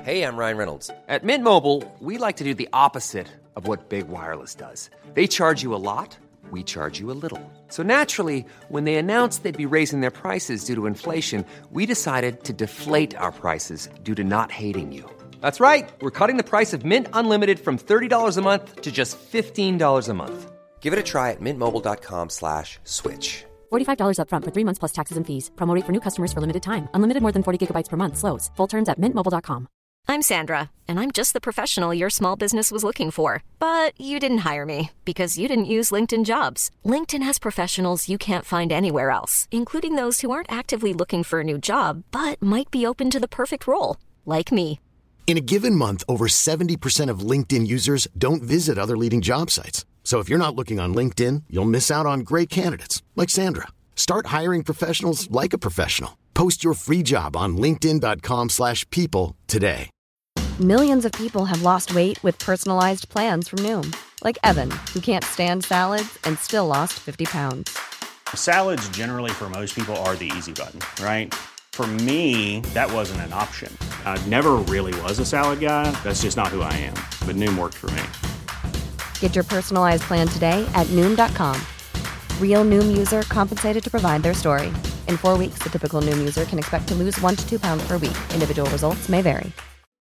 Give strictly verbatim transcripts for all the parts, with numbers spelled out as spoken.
Hey, I'm Ryan Reynolds. At Mint Mobile, we like to do the opposite of what Big Wireless does. They charge you a lot, we charge you a little. So naturally, when they announced they'd be raising their prices due to inflation, we decided to deflate our prices due to not hating you. That's right. We're cutting the price of Mint Unlimited from thirty dollars a month to just fifteen dollars a month. Give it a try at mintmobile.com slash switch. forty-five dollars up front for three months plus taxes and fees. Promo rate for new customers for limited time. Unlimited more than forty gigabytes per month slows. Full terms at mint mobile dot com. I'm Sandra, and I'm just the professional your small business was looking for. But you didn't hire me because you didn't use LinkedIn Jobs. LinkedIn has professionals you can't find anywhere else, including those who aren't actively looking for a new job, but might be open to the perfect role, like me. In a given month, over seventy percent of LinkedIn users don't visit other leading job sites. So if you're not looking on LinkedIn, you'll miss out on great candidates like Sandra. Start hiring professionals like a professional. Post your free job on linkedin.com slash people today. Millions of people have lost weight with personalized plans from Noom. Like Evan, who can't stand salads and still lost fifty pounds. Salads generally for most people are the easy button, right? For me, that wasn't an option. I never really was a salad guy. That's just not who I am. But Noom worked for me. Get your personalized plan today at Noom dot com. Real Noom user compensated to provide their story. In four weeks, the typical Noom user can expect to lose one to two pounds per week. Individual results may vary.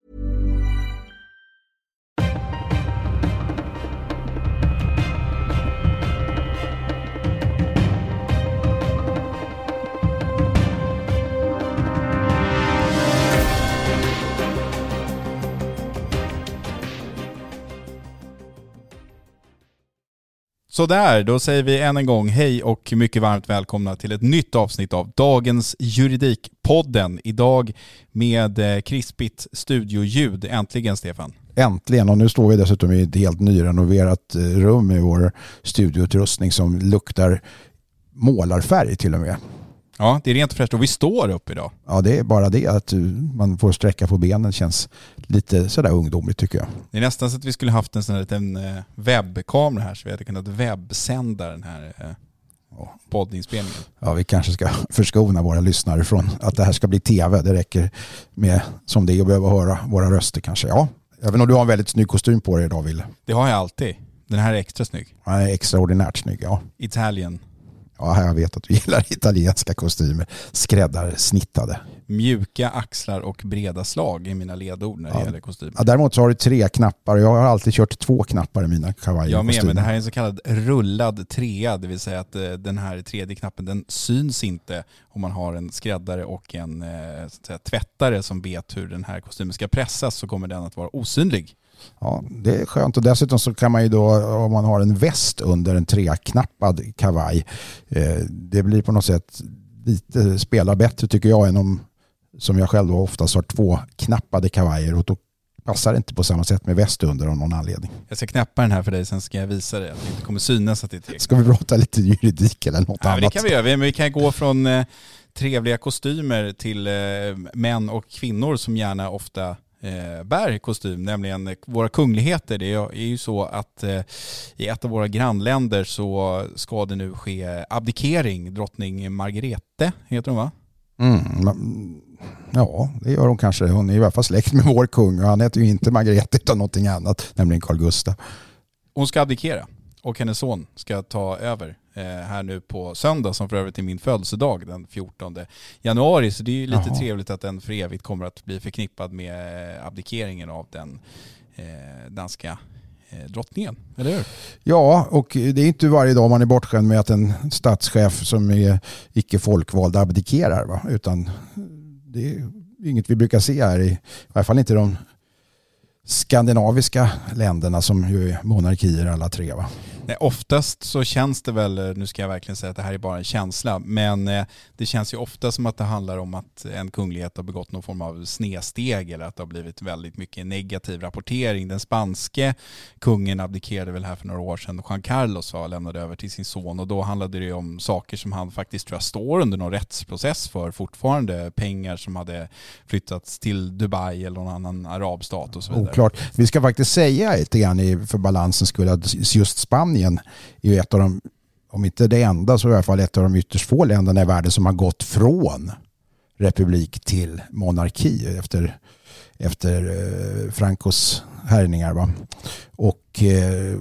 Så där, då säger vi än en gång hej och mycket varmt välkomna till ett nytt avsnitt av dagens Juridikpodden. Idag med krispigt studioljud. Äntligen, Stefan. Äntligen, och nu står vi dessutom i ett helt nyrenoverat rum i vår studioutrustning som luktar målarfärg till och med. Ja, det är rent fräscht och vi står upp idag. Ja, det är bara det att man får sträcka på benen, känns lite sådär ungdomligt tycker jag. Det är nästan så att vi skulle haft en sån här liten webbkamera här så vi hade kunnat webbsända den här eh, poddinspelningen. Ja, vi kanske ska förskona våra lyssnare från att det här ska bli tv. Det räcker med som det är att behöva höra våra röster kanske. Ja, även om du har en väldigt snygg kostym på dig idag, Ville. Det har jag alltid. Den här är extra snygg. Ja, är extraordinärt snygg, ja. Italian. Ja, jag vet att du gillar italienska kostymer. Skräddarsnittade. Mjuka axlar och breda slag är mina ledord när det ja. gäller kostymer. Ja, däremot så har du tre knappar. Jag har alltid kört två knappar i mina kavajer. Jag med, men det här är en så kallad rullad trea. Det vill säga att eh, den här tredje knappen den syns inte om man har en skräddare och en eh, så att säga, tvättare som vet hur den här kostymen ska pressas, så kommer den att vara osynlig. Ja, det är skönt. Och dessutom så kan man ju då, om man har en väst under en treknappad kavaj, eh, det blir på något sätt lite, spelar bättre tycker jag än om, som jag själv då oftast har två knappade kavajer, och då passar det inte på samma sätt med väst under av någon anledning. Jag ska knäppa den här för dig, sen ska jag visa dig att det inte kommer synas att det är tre. Ska vi prata lite juridik eller något ja, annat? Det kan vi göra, men vi kan gå från eh, trevliga kostymer till eh, män och kvinnor som gärna ofta Eh, bär kostym, nämligen våra kungligheter. Det är ju så att eh, i ett av våra grannländer så ska det nu ske abdikering. Drottning Margrethe heter hon, va? Mm, ja, det gör hon kanske. Hon är i alla fall släkt med vår kung, och han heter ju inte Margrethe utan någonting annat, nämligen Carl Gustaf. Hon ska abdikera och hennes son ska ta över eh, här nu på söndag, som för övrigt är min födelsedag den fjortonde januari. Så det är ju lite Jaha. trevligt att den för evigt kommer att bli förknippad med abdikeringen av den eh, danska eh, drottningen, eller hur? Ja, och det är inte varje dag man är bortskämd med att en statschef som är icke folkvald abdikerar, va? Utan det är inget vi brukar se här, i, i alla fall inte de skandinaviska länderna som ju är monarkier alla tre, va? Nej, oftast så känns det väl, nu ska jag verkligen säga att det här är bara en känsla, men eh, det känns ju ofta som att det handlar om att en kunglighet har begått någon form av snedsteg, eller att det har blivit väldigt mycket negativ rapportering. Den spanske kungen abdikerade väl här för några år sedan, Juan Carlos var lämnade över till sin son, och då handlade det om saker som han faktiskt tror jag står under någon rättsprocess för fortfarande, pengar som hade flyttats till Dubai eller någon annan arabstat och så vidare. Oklart. Vi ska faktiskt säga lite grann för balansens skull att just Spanien är ju ett av de, om inte det enda, så i alla fall ett av de ytterst få länderna i världen som har gått från republik till monarki efter efter eh, Francos härningar. Va? Och eh,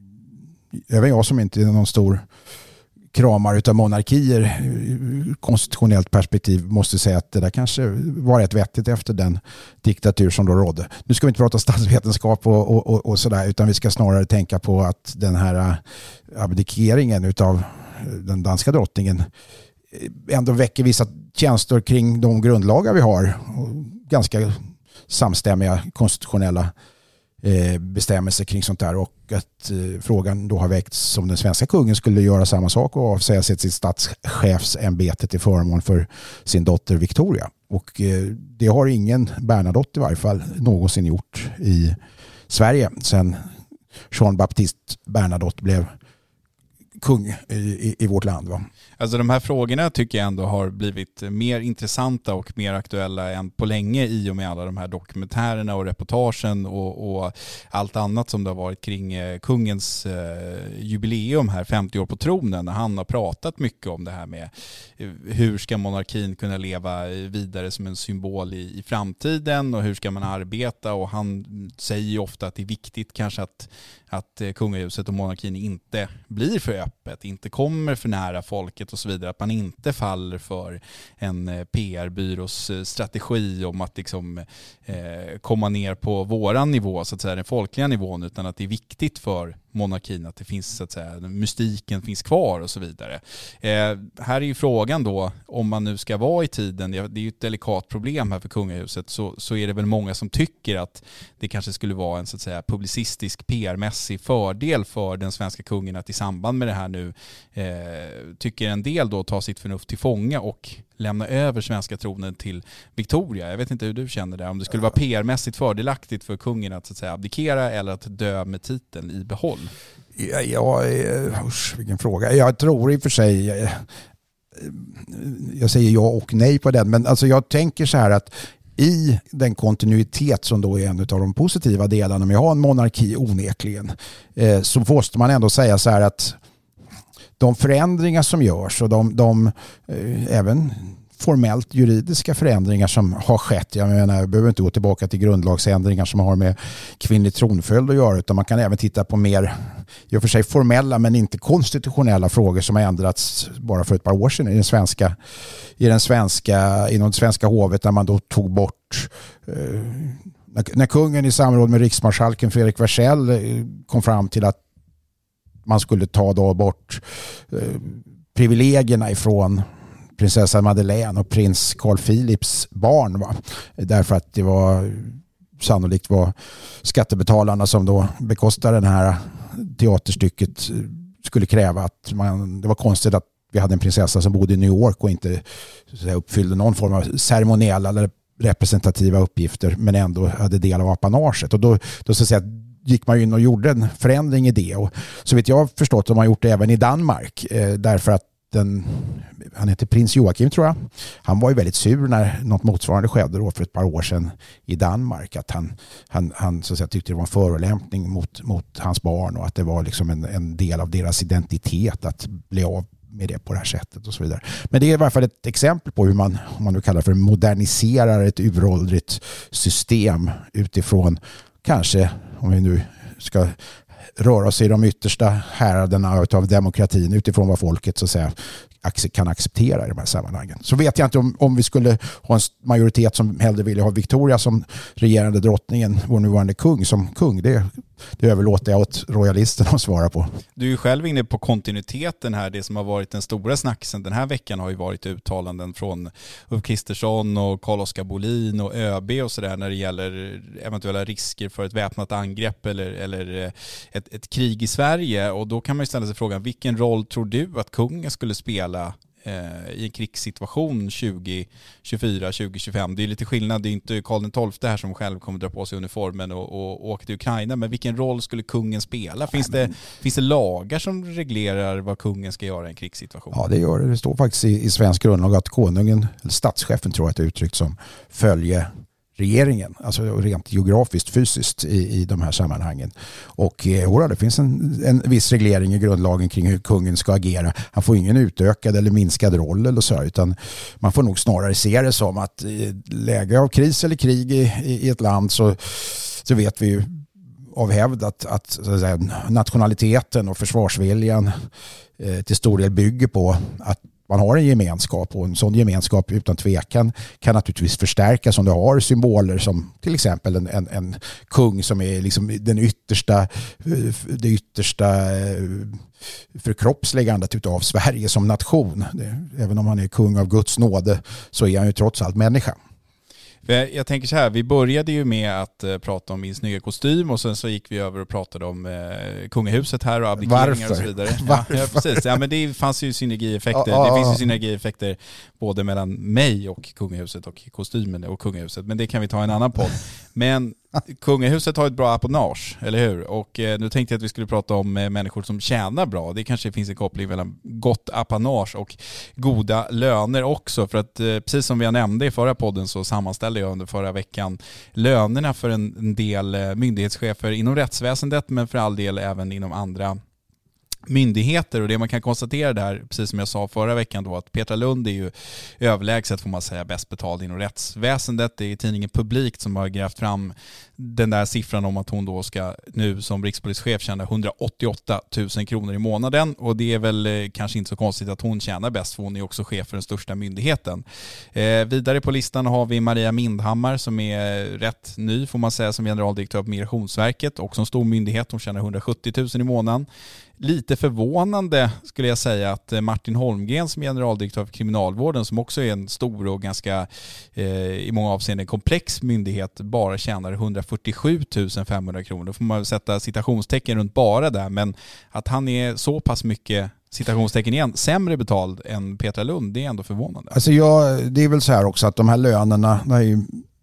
även jag som inte är någon stor kramar utav monarkier ur konstitutionellt perspektiv måste säga att det där kanske var rätt vettigt efter den diktatur som då rådde. Nu ska vi inte prata statsvetenskap och, och, och, och sådär, utan vi ska snarare tänka på att den här abdikeringen utav den danska drottningen ändå väcker vissa känslor kring de grundlagar vi har och ganska samstämmiga konstitutionella bestämmelser kring sånt där, och att eh, frågan då har väckts som den svenska kungen skulle göra samma sak och avsäga sig sitt statschefsämbete till förmån för sin dotter Victoria. Och eh, det har ingen Bernadotte i varje fall någonsin gjort i Sverige sedan Jean-Baptiste Bernadotte blev kung i, i, i vårt land. Va? Alltså de här frågorna tycker jag ändå har blivit mer intressanta och mer aktuella än på länge i och med alla de här dokumentärerna och reportagen och, och allt annat som det har varit kring eh, kungens eh, jubileum här, femtio år på tronen, när han har pratat mycket om det här med eh, hur ska monarkin kunna leva vidare som en symbol i, i framtiden och hur ska man arbeta, och han säger ju ofta att det är viktigt kanske att, att eh, kungahuset och monarkin inte blir för öppet, inte kommer för nära folket och så vidare, att man inte faller för en P R-byrås strategi om att liksom, eh, komma ner på våran nivå, så att säga den folkliga nivån, utan att det är viktigt för monarkin att det finns, så att säga, mystiken finns kvar och så vidare. Eh, här är ju frågan då, om man nu ska vara i tiden, det är ju ett delikat problem här för kungahuset, så, så är det väl många som tycker att det kanske skulle vara en, så att säga, publicistisk P R-mässig fördel för den svenska kungen att i samband med det här nu eh, tycker en del då ta sitt förnuft till fånga och lämna över svenska tronen till Victoria. Jag vet inte hur du känner det, om det skulle vara P R-mässigt fördelaktigt för kungen att, så att säga, abdikera eller att dö med titeln i behåll. Ja, ja, usch, vilken fråga. Jag tror i och för sig, jag, jag säger ja och nej på den, men alltså jag tänker så här att i den kontinuitet som då är en av de positiva delarna med att ha en monarki onekligen, eh, så måste man ändå säga så här att de förändringar som görs och de, de eh, även formellt juridiska förändringar som har skett, jag menar, jag behöver inte gå tillbaka till grundlagsändringar som har med kvinnlig tronföljd att göra, utan man kan även titta på mer, i och för sig formella men inte konstitutionella frågor som har ändrats bara för ett par år sedan i den svenska, i den svenska, inom det svenska hovet, där man då tog bort eh, när, när kungen i samråd med riksmarskalken Fredrik Wersäll eh, kom fram till att man skulle ta då bort eh, privilegierna ifrån prinsessa Madeleine och prins Carl Philips barn, va? Därför att det var sannolikt var skattebetalarna som då bekostade det här teaterstycket skulle kräva att man, det var konstigt att vi hade en prinsessa som bodde i New York och inte, så att säga, uppfyllde någon form av ceremoniella eller representativa uppgifter men ändå hade del av apanaget, och då, då så att säga gick man in och gjorde en förändring i det, och så vet jag har förstått att man gjort det även i Danmark, eh, därför att den, han heter prins Joakim tror jag, han var ju väldigt sur när något motsvarande skedde då för ett par år sedan i Danmark, att han, han, han så att säga, tyckte det var en förolämpning mot, mot hans barn och att det var liksom en, en del av deras identitet att bli av med det på det här sättet och så vidare. Men det är i varje fall ett exempel på hur man, om man nu kallar för moderniserar ett uråldrigt system utifrån, kanske om vi nu ska röra oss i de yttersta häraderna av demokratin, utifrån vad folket så att säga kan acceptera i de här sammanhangen. Så vet jag inte om, om vi skulle ha en majoritet som hellre ville ha Victoria som regerande drottningen, vår nuvarande kung, som kung. Det, det överlåter jag åt royalisterna att svara på. Du är ju själv inne på kontinuiteten här. Det som har varit den stora snacksen den här veckan har ju varit uttalanden från Ulf Kristersson och Carl-Oskar Bolin och ÖB och sådär när det gäller eventuella risker för ett väpnat angrepp eller, eller ett, ett krig i Sverige. Och då kan man ju ställa sig frågan, vilken roll tror du att kungen skulle spela i en krigssituation tjugo tjugofyra tjugo tjugofem? Det är lite skillnad, det är inte Karl den tolfte här som själv kommer dra på sig uniformen och, och, och åka till Ukraina, men vilken roll skulle kungen spela? Finns det, finns det lagar som reglerar vad kungen ska göra i en krigssituation? Ja, det gör det. Det står faktiskt i, i svensk grundlag att konungen, eller statschefen tror jag att det är uttryckt som, följer regeringen, alltså rent geografiskt, fysiskt i, i de här sammanhangen. Och eh, det finns en, en viss reglering i grundlagen kring hur kungen ska agera. Han får ingen utökad eller minskad roll eller så, utan man får nog snarare se det som att i läge av kris eller krig i, i ett land så, så vet vi ju av hävd att, att, så att säga, nationaliteten och försvarsviljan eh, till stor del bygger på att man har en gemenskap, och en sån gemenskap utan tvekan kan naturligtvis förstärkas om du har symboler som till exempel en, en, en kung som är liksom den yttersta, det yttersta förkroppsläggandet av Sverige som nation. Även om han är kung av Guds nåde så är han ju trots allt människa. Jag tänker så här, vi började ju med att uh, prata om min snygga kostym, och sen så gick vi över och pratade om uh, kungahuset här och abdikeringar och så vidare. Ja, ja, precis. Ja, men det fanns ju synergieffekter. Ja, ja, det finns ju synergieffekter både mellan mig och kungahuset och kostymen och kungahuset, men det kan vi ta en annan podd. Men kungahuset har ett bra apanage, eller hur? Och eh, nu tänkte jag att vi skulle prata om eh, människor som tjänar bra. Det kanske finns en koppling mellan gott apanage och goda löner också. För att eh, precis som vi nämnde i förra podden så sammanställde jag under förra veckan lönerna för en, en del eh, myndighetschefer inom rättsväsendet, men för all del även inom andra myndigheter. Och det man kan konstatera där, precis som jag sa förra veckan då, att Petra Lund är ju överlägset, får man säga, bäst betald inom rättsväsendet. Det är tidningen Publikt som har grävt fram den där siffran om att hon då ska nu som rikspolischef tjäna hundraåttioåtta tusen kronor i månaden, och det är väl eh, kanske inte så konstigt att hon tjänar bäst, för hon är också chef för den största myndigheten. Eh, vidare på listan har vi Maria Mindhammar som är rätt ny, får man säga, som generaldirektör på Migrationsverket och som stor myndighet. Hon tjänar hundrasjuttio tusen i månaden. Lite förvånande skulle jag säga att Martin Holmgren som generaldirektör för kriminalvården, som också är en stor och ganska eh, i många avseenden komplex myndighet, bara tjänar hundrafyrtiosju tusen femhundra kronor. Då får man sätta citationstecken runt bara där, men att han är så pass mycket, citationstecken igen, sämre betald än Petra Lund, det är ändå förvånande. Alltså jag, det är väl så här också att de här lönerna, det är ju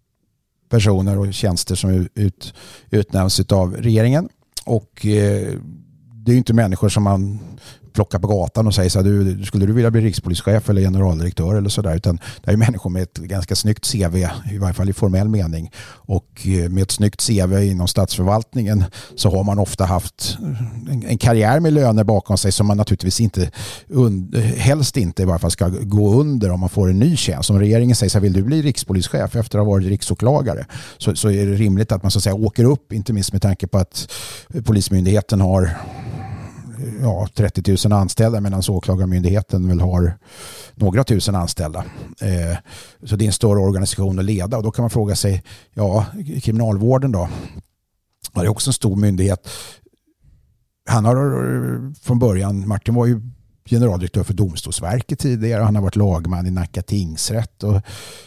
personer och tjänster som ut, utnämns av regeringen, och eh, det är ju inte människor som man plockar på gatan och säger så här, du, skulle du vilja bli rikspolischef eller generaldirektör eller sådär, utan det är människor med ett ganska snyggt C V, i varje fall i formell mening, och med ett snyggt C V inom statsförvaltningen så har man ofta haft en, en karriär med löner bakom sig som man naturligtvis inte und, helst inte i varje fall ska gå under om man får en ny tjänst. Om regeringen säger så här, vill du bli rikspolischef efter att ha varit riksåklagare, så, så är det rimligt att man så att säga åker upp, inte minst med tanke på att Polismyndigheten har ja, trettio tusen anställda, medan åklagarmyndigheten väl har några tusen anställda. Eh, så det är en större organisation att leda, och då kan man fråga sig, ja, kriminalvården då? Ja, det är också en stor myndighet. Han har från början, Martin var ju generaldirektör för Domstolsverket tidigare, han har varit lagman i Nacka tingsrätt, och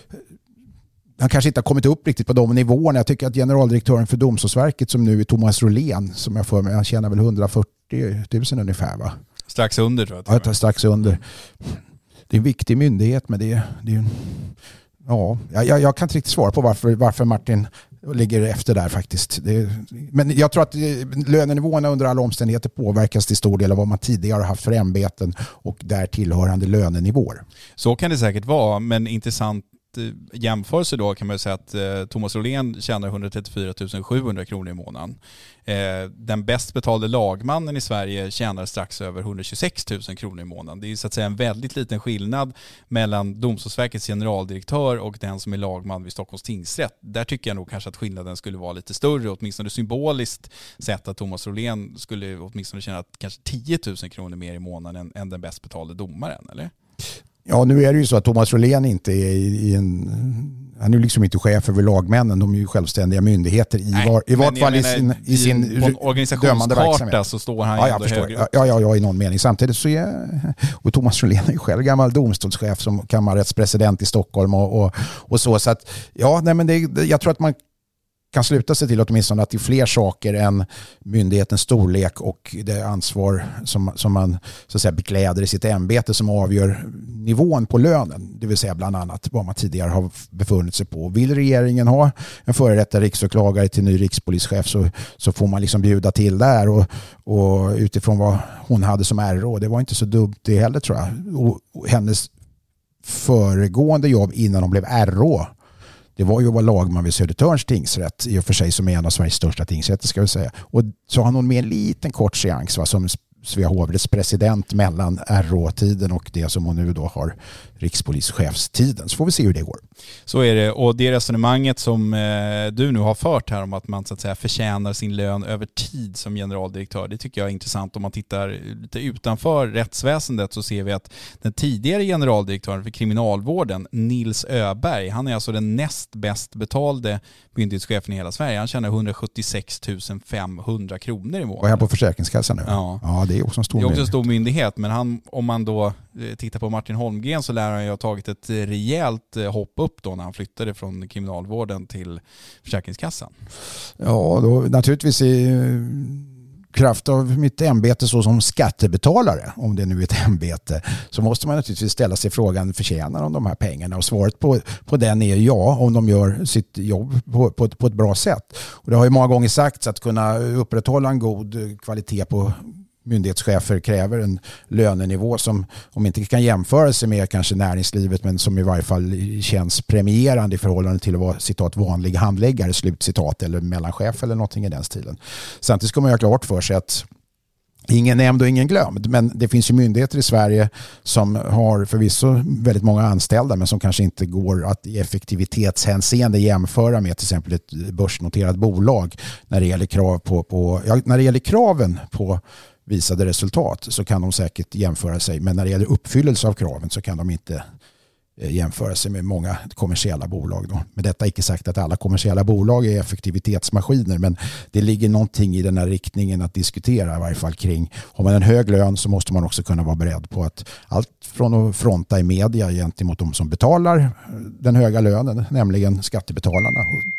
han kanske inte har kommit upp riktigt på de nivåerna. Jag tycker att generaldirektören för Domstolsverket som nu är Thomas Rolén, som jag får med, han tjänar väl hundrafyrtio tusen ungefär, va? Strax under tror jag. Ja, strax under. Det är en viktig myndighet, men det är, det är ja, jag, jag kan inte riktigt svara på varför, varför Martin ligger efter där faktiskt. Det, men jag tror att lönenivåerna under alla omständigheter påverkas till stor del av vad man tidigare har haft för ämbeten och där tillhörande lönenivåer. Så kan det säkert vara, men intressant jämförelse då kan man säga att eh, Thomas Rolén tjänar hundratrettiofyra tusen sjuhundra kronor i månaden. Eh, den bäst betalde lagmannen i Sverige tjänar strax över hundratjugosex tusen kronor i månaden. Det är så att säga en väldigt liten skillnad mellan Domstolsverkets generaldirektör och den som är lagman vid Stockholms tingsrätt. Där tycker jag nog kanske att skillnaden skulle vara lite större, åtminstone symboliskt sett, att Thomas Rolén skulle åtminstone tjäna kanske tio tusen kronor mer i månaden än, än den bäst betalde domaren, eller? Ja, nu är det ju så att Thomas Rolén inte är i en... Han är ju liksom inte chef över lagmännen, de är ju självständiga myndigheter i, Nej, var, i vart fall i sin, i sin dömande verksamhet. Så står han ja, jag förstår. Ja, ja, ja, i någon mening. Samtidigt så är och Thomas Rolén är ju själv gammal domstolschef som kammarrättspresident i Stockholm och, och, och så. Så att, ja, nej, men det, jag tror att man kan sluta sig till åtminstone att det är fler saker än myndighetens storlek och det ansvar som, som man så att säga bekläder i sitt ämbete som avgör nivån på lönen. Det vill säga bland annat vad man tidigare har befunnit sig på. Vill regeringen ha en före detta riksåklagare till ny rikspolischef så, så får man liksom bjuda till där och, och utifrån vad hon hade som R O. Det var inte så dumt det heller, tror jag. Och, och hennes föregående jobb innan hon blev R O, det var ju att vara lagman vid Södertörns tingsrätt, i och för sig som är en av Sveriges största tingsrätter ska vi säga. Och så har hon med en liten kort seans va, som Svea hovrätts president mellan R Å-tiden och det som hon nu då har rikspolischefstiden. Så får vi se hur det går. Så är det, och det resonemanget som eh, du nu har fört här om att man så att säga förtjänar sin lön över tid som generaldirektör, det tycker jag är intressant. Om man tittar lite utanför rättsväsendet så ser vi att den tidigare generaldirektören för kriminalvården, Nils Öberg, han är alltså den näst bäst betalde myndighetschefen i hela Sverige. Han tjänar hundrasjuttiosex tusen femhundra kronor i månaden. Och här på Försäkringskassan nu? Ja. Ja, det är också en stor myndighet. Det är också myndighet. en stor myndighet, men han, om man då tittar på Martin Holmgren så lär han ju ha tagit ett rejält hopp upp då när han flyttade från kriminalvården till Försäkringskassan. Ja, då naturligtvis i kraft av mitt ämbete så som skattebetalare, om det nu är ett ämbete, så måste man naturligtvis ställa sig frågan, förtjänar de de här pengarna? Och svaret på, på den är ja, om de gör sitt jobb på, på, på ett bra sätt. Och det har ju många gånger sagts att kunna upprätthålla en god kvalitet på myndighetschefer kräver en lönenivå som om inte kan jämföra sig med kanske näringslivet, men som i varje fall känns premierande i förhållande till att vara citat vanlig handläggare, slutcitat, eller mellanchef eller någonting i den stilen. Samtidigt ska man ju ha klart för sig att ingen nämnd och ingen glömd, men det finns ju myndigheter i Sverige som har förvisso väldigt många anställda, men som kanske inte går att i effektivitetshänseende jämföra med till exempel ett börsnoterat bolag när det gäller krav på, på ja, när det gäller kraven på visade resultat så kan de säkert jämföra sig, men när det gäller uppfyllelse av kraven så kan de inte jämföra sig med många kommersiella bolag då. Men detta är inte sagt att alla kommersiella bolag är effektivitetsmaskiner, men det ligger någonting i den här riktningen att diskutera i varje fall kring. Har man en hög lön så måste man också kunna vara beredd på att allt från att fronta i media gentemot de som betalar den höga lönen, nämligen skattebetalarna,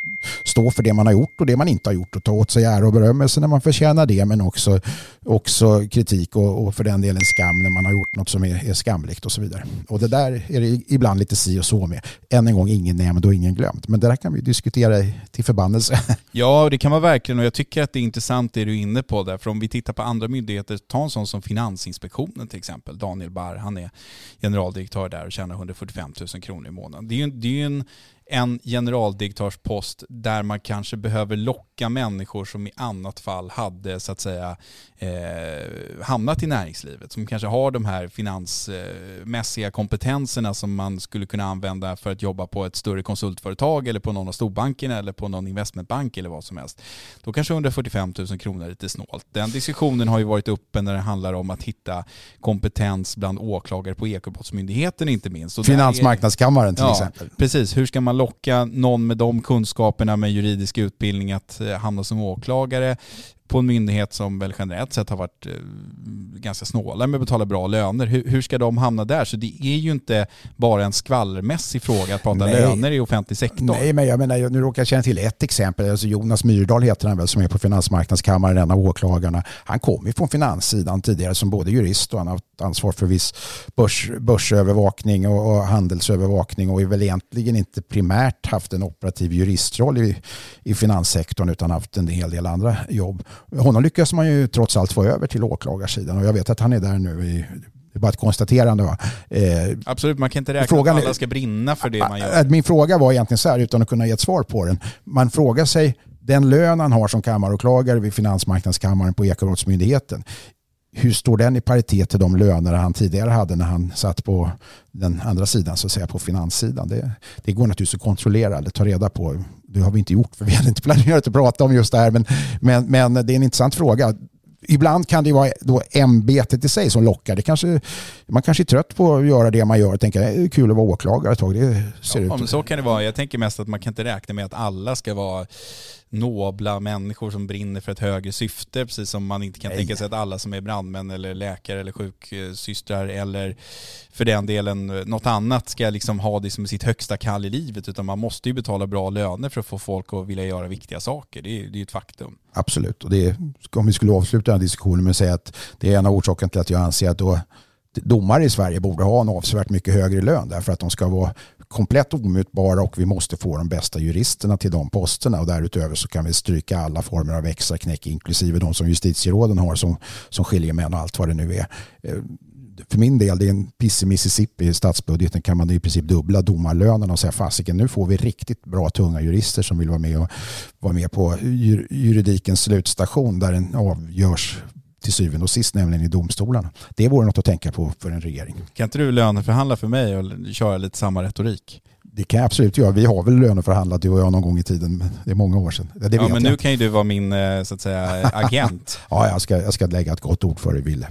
stå för det man har gjort och det man inte har gjort och ta åt sig ära och berömmelse när man förtjänar det, men också, också kritik och, och för den delen skam när man har gjort något som är, är skamligt och så vidare. Och det där är det ibland lite si och så med. Än en gång, ingen nämnd och ingen glömt. Men det där kan vi diskutera till förbannelse. Ja, det kan man verkligen, och jag tycker att det är intressant det du är inne på där. För om vi tittar på andra myndigheter, ta en sån som Finansinspektionen till exempel. Daniel Barr, han är generaldirektör där och tjänar hundrafyrtiofem tusen kronor i månaden. Det är ju, det är ju en en generaldirektörspost där man kanske behöver locka människor som i annat fall hade så att säga eh, hamnat i näringslivet, som kanske har de här finansmässiga kompetenserna som man skulle kunna använda för att jobba på ett större konsultföretag eller på någon av storbankerna eller på någon investmentbank eller vad som helst. Då kanske hundrafyrtiofem tusen kronor är lite snålt. Den diskussionen har ju varit uppe när det handlar om att hitta kompetens bland åklagare på Ekobrottsmyndigheten inte minst. Och Finansmarknadskammaren till ja, exempel. Precis, hur ska man locka någon med de kunskaperna med juridisk utbildning att hamna som åklagare på en myndighet som väl generellt sett har varit eh, ganska snåla med att betala bra löner. Hur, hur ska de hamna där? Så det är ju inte bara en skvallermässig fråga att prata Nej. löner i offentlig sektor. Nej, men jag menar, nu råkar jag känna till ett exempel. Alltså Jonas Myrdal heter han väl, som är på Finansmarknadskammaren, en av åklagarna. Han kom ju från finanssidan tidigare som både jurist och han har haft ansvar för viss börs, börsövervakning och, och handelsövervakning och är väl egentligen inte primärt haft en operativ juristroll i, i finanssektorn utan haft en hel del andra jobb. Honom lyckas man ju trots allt få över till åklagarsidan och jag vet att han är där nu i, det är bara ett konstaterande va? Eh, Absolut, man kan inte räkna frågan, att alla ska brinna för det man gör. Min fråga var egentligen så här, utan att kunna ge ett svar på den. Man frågar sig, den lön han har som kammaråklagare vid Finansmarknadskammaren på Ekobrottsmyndigheten, hur står den i paritet till de löner han tidigare hade när han satt på den andra sidan, så att säga på finanssidan? Det, det går naturligtvis att kontrollera eller ta reda på. Det har vi inte gjort för vi hade inte planerat att prata om just det här, men, men, men det är en intressant fråga. Ibland kan det vara då ämbetet i sig som lockar. Det kanske, man kanske är trött på att göra det man gör och tänker det är kul att vara åklagare ett tag. Det ser ja, ut. Men så kan det vara. Jag tänker mest att man kan inte räkna med att alla ska vara nobla människor som brinner för ett högre syfte, precis som man inte kan Nej. tänka sig att alla som är brandmän eller läkare eller sjuksystrar eller för den delen något annat ska liksom ha det som sitt högsta kall i livet, utan man måste ju betala bra löner för att få folk att vilja göra viktiga saker. Det är ju det är ett faktum. Absolut, och det är, om vi skulle avsluta den här diskussionen med att säga att det är en av orsakerna till att jag anser att då domare i Sverige borde ha en avsevärt mycket högre lön därför att de ska vara komplett omutbara och vi måste få de bästa juristerna till de posterna och därutöver så kan vi stryka alla former av extra knäck inklusive de som justitieråden har som, som skiljemän och allt vad det nu är. för min del, det är en piss i Mississippi i statsbudgeten, kan man i princip dubbla domarlönerna och säga fasiken, nu får vi riktigt bra tunga jurister som vill vara med och vara med på juridikens slutstation där den avgörs till syvende och sist, nämligen i domstolarna. Det vore något att tänka på för en regering. Kan inte du löneförhandla för mig och köra lite samma retorik? Det kan jag absolut göra. Vi har väl löneförhandlat du och jag någon gång i tiden, men det är många år sedan. Det ja, men nu jag. kan ju du vara min så att säga agent. Ja, jag ska, jag ska lägga ett gott ord för dig, Ville.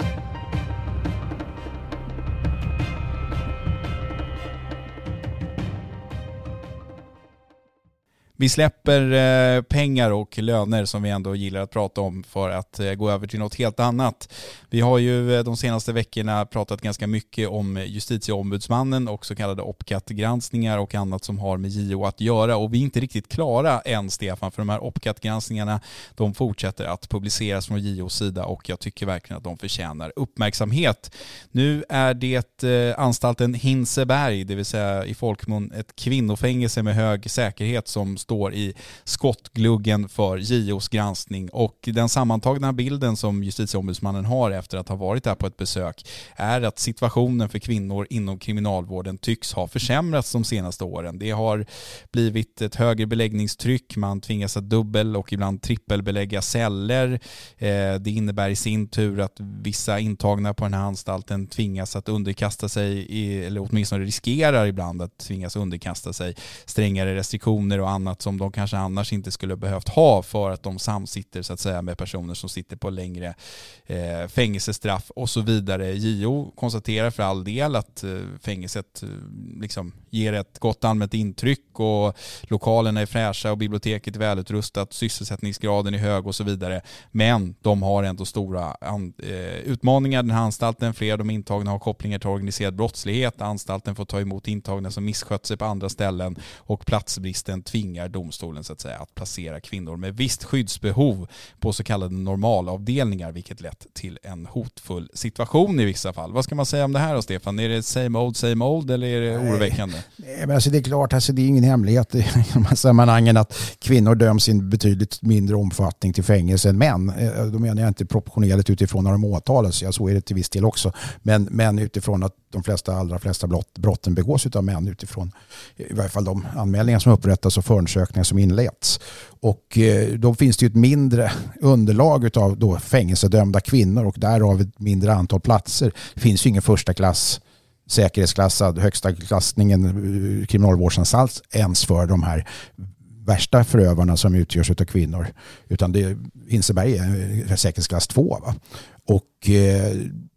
Vi släpper eh, pengar och löner som vi ändå gillar att prata om för att eh, gå över till något helt annat. Vi har ju eh, de senaste veckorna pratat ganska mycket om justitieombudsmannen och så kallade Opcat-granskningar och annat som har med J O att göra. Och vi är inte riktigt klara än, Stefan, för de här Opcat-granskningarna, de fortsätter att publiceras från J O:s sida och jag tycker verkligen att de förtjänar uppmärksamhet. Nu är det eh, anstalten Hinseberg, det vill säga i folkmun ett kvinnofängelse med hög säkerhet som står i skottgluggen för J O:s granskning, och den sammantagna bilden som justitieombudsmannen har efter att ha varit där på ett besök är att situationen för kvinnor inom kriminalvården tycks ha försämrats de senaste åren. Det har blivit ett högre beläggningstryck, man tvingas att dubbel- och ibland trippelbelägga celler. Det innebär i sin tur att vissa intagna på den här anstalten tvingas att underkasta sig, eller åtminstone riskerar ibland att tvingas underkasta sig strängare restriktioner och annat som de kanske annars inte skulle behövt ha för att de samsitter så att säga med personer som sitter på längre eh, fängelsestraff och så vidare. J O konstaterar för all del att eh, fängelset eh, liksom ger ett gott allmänt intryck och lokalerna är fräscha och biblioteket är välutrustat, sysselsättningsgraden är hög och så vidare. Men de har ändå stora an, eh, utmaningar, den här anstalten. Flera av de intagna har kopplingar till organiserad brottslighet. Anstalten får ta emot intagna som misskött sig på andra ställen och platsbristen tvingar domstolen så att säga att placera kvinnor med visst skyddsbehov på så kallade normalavdelningar, vilket lett till en hotfull situation i vissa fall. Vad ska man säga om det här då, Stefan? Är det same old, same old eller är det oroväckande? Nej, men alltså det är klart, alltså det är ingen hemlighet i de här sammanhangen att kvinnor döms i en betydligt mindre omfattning till fängelse än män. Då menar jag inte proportionerligt utifrån när de åtalas, ja, så är det till viss del också. Men, men utifrån att de flesta, allra flesta brott, brotten begås av män, utifrån i varje fall de anmälningar som upprättas och förundersökningar som inleds. Och eh, då finns det ju ett mindre underlag av då fängelsedömda kvinnor och därav ett mindre antal platser. Det finns ju ingen första klass säkerhetsklassad högsta klassningen kriminalvårdsanstalt ens för de här värsta förövarna som utgörs av kvinnor, utan det Hinseberg är säkerhetsklass två, va? Och eh,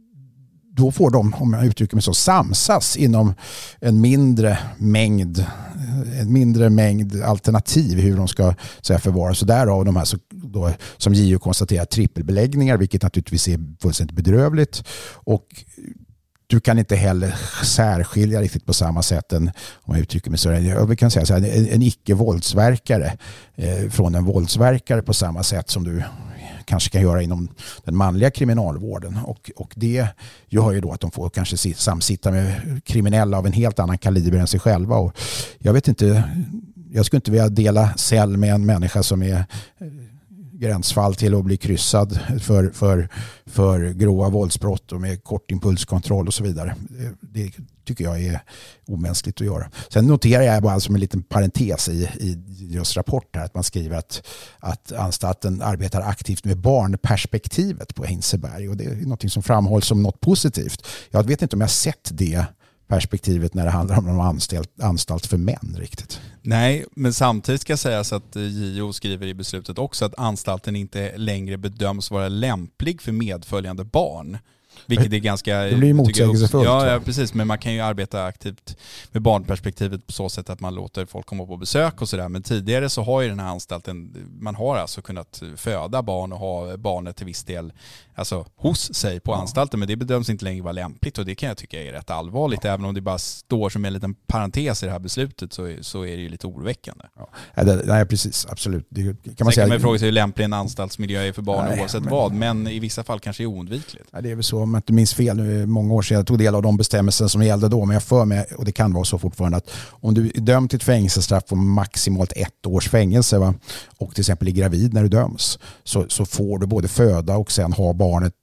då får de, om jag uttrycker mig så, samsas inom en mindre mängd en mindre mängd alternativ hur de ska så här, förvara. Så därav de här så, då, som J O konstaterar trippelbeläggningar, vilket naturligtvis är fullständigt bedrövligt, och du kan inte heller särskilja riktigt på samma sätt än, om jag uttrycker mig så, jag kan säga så här, en, en icke-våldsverkare eh, från en våldsverkare på samma sätt som du kanske kan göra inom den manliga kriminalvården. Och, och det gör ju då att de får kanske samsitta med kriminella av en helt annan kaliber än sig själva. Och jag vet inte, jag skulle inte vilja dela cell med en människa som är gränsfall till att bli kryssad för, för, för grova våldsbrott och med kort impulskontroll och så vidare. Det, det tycker jag är omänskligt att göra. Sen noterar jag bara som en liten parentes i, i just rapport här att man skriver att, att anstalten arbetar aktivt med barnperspektivet på Hinseberg, och det är något som framhålls som något positivt. Jag vet inte om jag har sett det perspektivet när det handlar om en anstalt, anstalt för män riktigt. Nej, men samtidigt ska sägas att J O skriver i beslutet också att anstalten inte längre bedöms vara lämplig för medföljande barn. Vilket är ganska... Det blir motsägelsefullt. Ja, ja, precis. Men man kan ju arbeta aktivt med barnperspektivet på så sätt att man låter folk komma på besök och sådär. Men tidigare så har ju den här anstalten, man har alltså kunnat föda barn och ha barnet till viss del alltså hos sig på anstalten. Men det bedöms inte längre vara lämpligt, och det kan jag tycka är rätt allvarligt. Ja. Även om det bara står som en liten parentes i det här beslutet så, så är det ju lite oroväckande. Ja, det, nej, precis. Absolut. Det kan man Sen säga. kan man fråga sig hur lämplig en anstaltsmiljö är för barn nej, oavsett men, vad. Men i vissa fall kanske är oundvikligt. Ja, det är väl så, om jag inte minns fel, nu många år sedan jag tog del av de bestämmelser som gällde då, men jag för mig, och det kan vara så fortfarande, att om du är dömd till ett fängelsestraff på maximalt ett års fängelse, va, och till exempel är gravid när du döms, så, så får du både föda och sen ha barnet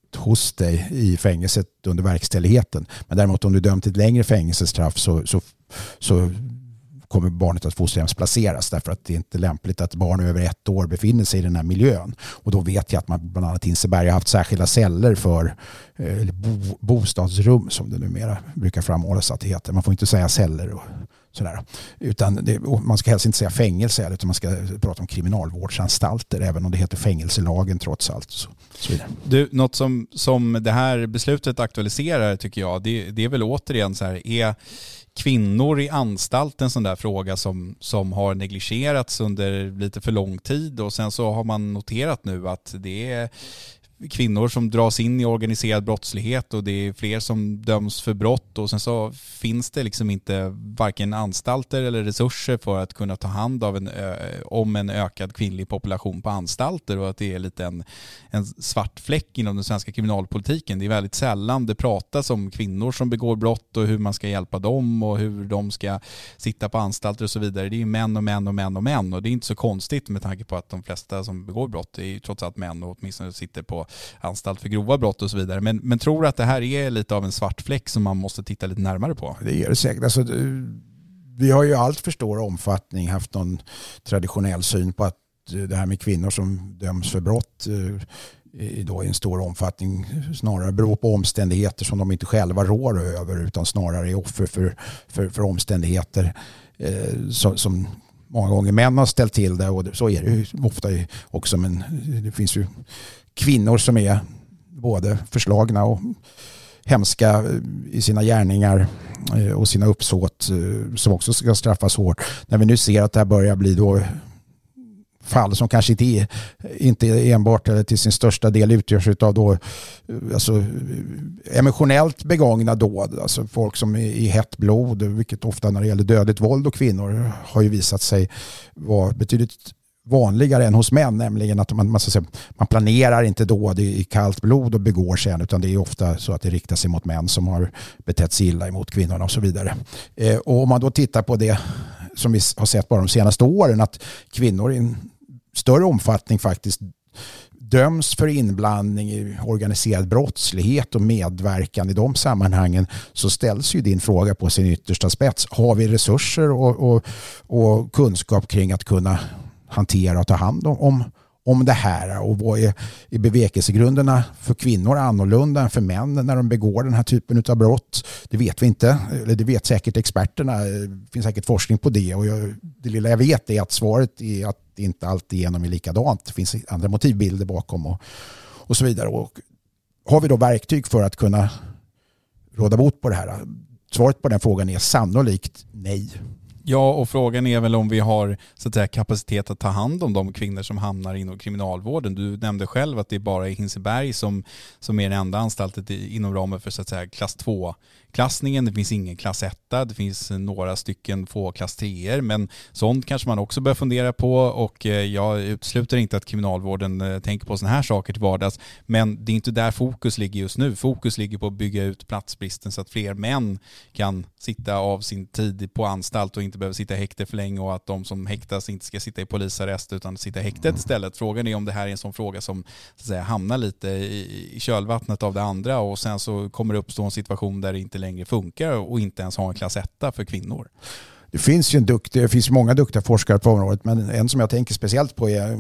hos dig i fängelset under verkställigheten. Men däremot om du är dömd till ett längre fängelsestraff så, så, så kommer barnet att fosterhemsplaceras därför att det är inte lämpligt att barn över ett år befinner sig i den här miljön. Och då vet jag att man bland annat i Hinseberg har haft särskilda celler för eller bo, bostadsrum som det numera brukar framhållas att det heter. Man får inte säga celler och sådär. Utan det, man ska helst inte säga fängelse utan man ska prata om kriminalvårdsanstalter även om det heter fängelselagen trots allt. Så, så vidare. Du, något som, som det här beslutet aktualiserar tycker jag, det, det är väl återigen så här, är kvinnor i anstalt en sån där fråga som, som har negligerats under lite för lång tid och sen så har man noterat nu att det är kvinnor som dras in i organiserad brottslighet och det är fler som döms för brott och sen så finns det liksom inte varken anstalter eller resurser för att kunna ta hand av en, om en ökad kvinnlig population på anstalter och att det är lite en, en svart fläck inom den svenska kriminalpolitiken. Det är väldigt sällan det pratas om kvinnor som begår brott och hur man ska hjälpa dem och hur de ska sitta på anstalter och så vidare. Det är ju män och män och män och män och det är inte så konstigt med tanke på att de flesta som begår brott är ju trots allt män och åtminstone sitter på anstalt för grova brott och så vidare. Men, men tror att det här är lite av en svart fläck som man måste titta lite närmare på? Det är det säkert. Alltså, vi har ju allt för stor omfattning haft någon traditionell syn på att det här med kvinnor som döms för brott i då i en stor omfattning snarare beror på omständigheter som de inte själva rår över utan snarare är offer för, för, för omständigheter eh, som, som många gånger män har ställt till det och så är det ju ofta också, men det finns ju kvinnor som är både förslagna och hemska i sina gärningar och sina uppsåt som också ska straffas hårt. När vi nu ser att det här börjar bli då fall som kanske inte, är, inte enbart eller till sin största del utgörs av då, alltså, emotionellt begångna dåd. Alltså folk som är i hett blod, vilket ofta när det gäller dödligt våld och kvinnor har ju visat sig vara betydligt vanligare än hos män, nämligen att man, man, säga, man planerar inte dåd i, i kallt blod och begår sen, utan det är ofta så att det riktar sig mot män som har betett sig illa emot kvinnorna och så vidare. Eh, och om man då tittar på det som vi har sett bara de senaste åren, att kvinnor i en större omfattning faktiskt döms för inblandning i organiserad brottslighet och medverkan i de sammanhangen, så ställs ju din fråga på sin yttersta spets. Har vi resurser och, och, och kunskap kring att kunna hantera och ta hand om, om det här? Och vad är, är bevekelsegrunderna för kvinnor annorlunda än för män när de begår den här typen av brott? Det vet vi inte, eller det vet säkert experterna. Det finns säkert forskning på det och jag, det lilla jag vet är att svaret är att det inte alltid genom är likadant. Det finns andra motivbilder bakom och, och så vidare. Och har vi då verktyg för att kunna råda bot på det här? Svaret på den frågan är sannolikt nej. Ja, och frågan är väl om vi har så att säga, kapacitet att ta hand om de kvinnor som hamnar inom kriminalvården. Du nämnde själv att det är bara i Hinseberg som, som är den enda anstaltet inom ramen för så att säga, klass två-klassningen. Det finns ingen klass ett, det finns några stycken få klass tre, men sånt kanske man också bör fundera på, och jag utesluter inte att kriminalvården tänker på såna här saker till vardags, men det är inte där fokus ligger just nu. Fokus ligger på att bygga ut platsbristen så att fler män kan sitta av sin tid på anstalt och inte behöver sitta i häkte för länge, och att de som häktas inte ska sitta i polisarrest utan sitta i häktet istället. Frågan är om det här är en sån fråga som så att säga, hamnar lite i, i kölvattnet av det andra, och sen så kommer det uppstå en situation där det inte längre funkar och inte ens har en klass ett för kvinnor. Det finns ju en duktig, det finns många duktiga forskare på området, men en som jag tänker speciellt på är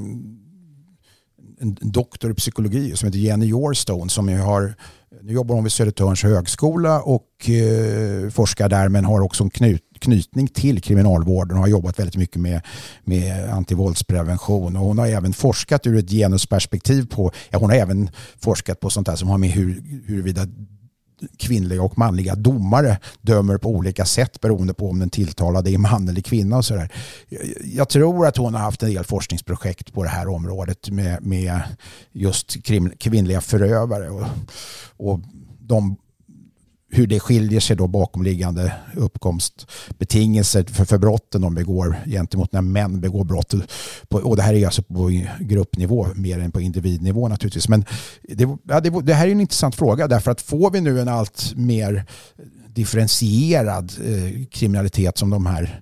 en doktor i psykologi som heter Jenny Yorstone, som har, nu jobbar hon vid Södertörns högskola och eh, forskar där, men har också en knut, knytning till kriminalvården och har jobbat väldigt mycket med, med antivåldsprevention, och hon har även forskat ur ett genusperspektiv på, ja, hon har även forskat på sånt där som har med hur, huruvida kvinnliga och manliga domare dömer på olika sätt beroende på om den tilltalade är man eller kvinna och sådär. Jag tror att hon har haft en del forskningsprojekt på det här området med, med just krim, kvinnliga förövare och, och de, hur det skiljer sig då bakomliggande uppkomstbetingelser för, för brotten de begår gentemot när män begår brott. Och det här är alltså på gruppnivå mer än på individnivå naturligtvis. Men det, ja, det, det här är en intressant fråga, därför att får vi nu en allt mer differentierad eh, kriminalitet som de här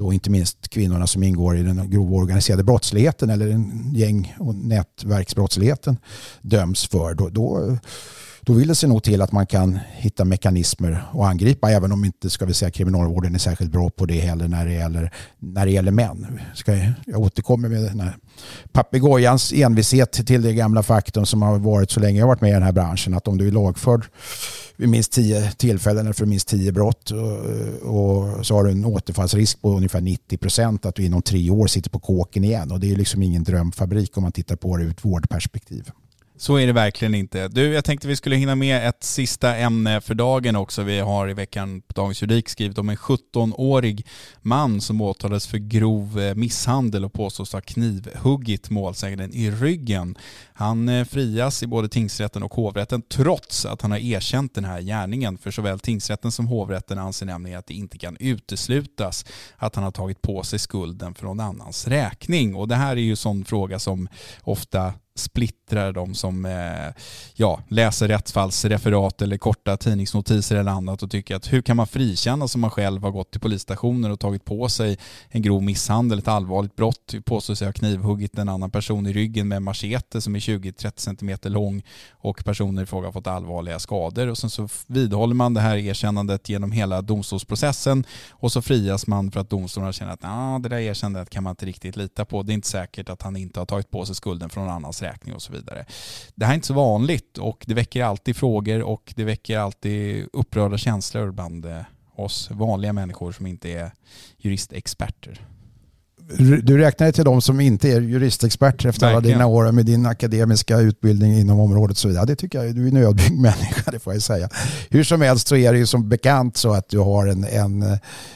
då inte minst kvinnorna som ingår i den grova organiserade brottsligheten eller en gäng- och nätverksbrottsligheten döms för, då, då, då vill det sig nog till att man kan hitta mekanismer och angripa, även om inte, ska vi säga, kriminalvården är särskilt bra på det heller när det gäller, när det gäller män. Ska jag, jag återkommer med den här papegojans envishet till det gamla faktum som har varit så länge jag har varit med i den här branschen, att om du är lagförd vid minst tio tillfällen eller för minst tio brott och, och så har du en återfallsrisk på ungefär nittio procent, att du inom tre år sitter på kåken igen, och det är liksom ingen drömfabrik om man tittar på det ur ett vårdperspektiv. Så är det verkligen inte. Du, jag tänkte vi skulle hinna med ett sista ämne för dagen också. Vi har i veckan på Dagens Juridik skrivit om en sjuttonårig man som åtalades för grov misshandel och påstås ha knivhuggit målsäganden i ryggen. Han frias i både tingsrätten och hovrätten trots att han har erkänt den här gärningen. För såväl tingsrätten som hovrätten anser nämligen att det inte kan uteslutas att han har tagit på sig skulden för någon annans räkning. Och det här är ju en sån fråga som ofta splittrar de som eh, ja, läser rättsfallsreferat eller korta tidningsnotiser eller annat och tycker att hur kan man frikänna som man själv har gått till polisstationer och tagit på sig en grov misshandel, ett allvarligt brott, påstår sig ha knivhuggit en annan person i ryggen med machete som är tjugo till trettio centimeter lång och personer i fråga har fått allvarliga skador, och sen så vidhåller man det här erkännandet genom hela domstolsprocessen och så frias man för att domstolarna känner att nah, det där erkännandet kan man inte riktigt lita på, det är inte säkert att han inte har tagit på sig skulden från någon annans räkning och så vidare. Det här är inte så vanligt och det väcker alltid frågor och det väcker alltid upprörda känslor bland oss vanliga människor som inte är juristexperter. Du räknar till de som inte är juristexperter efter alla dina år med din akademiska utbildning inom området. Så vidare. Det tycker jag, du är en ödmjuk människa, det får jag säga. Hur som helst så är det ju som bekant så att du har en, en,